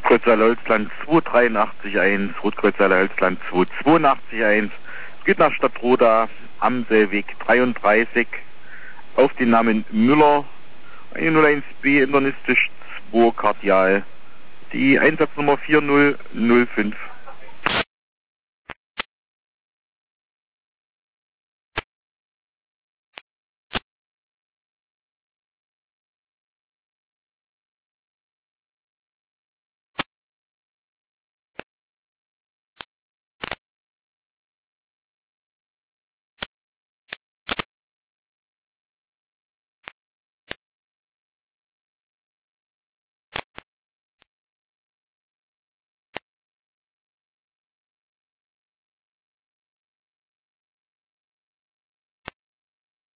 Rotkreuzhalle Holzland 283.1, Rotkreuzhalle Holzland 282.1. Es geht nach Stadtroda, Amselweg 33, auf den Namen Müller, 101b internistisch 2 Kardial, die Einsatznummer 4005.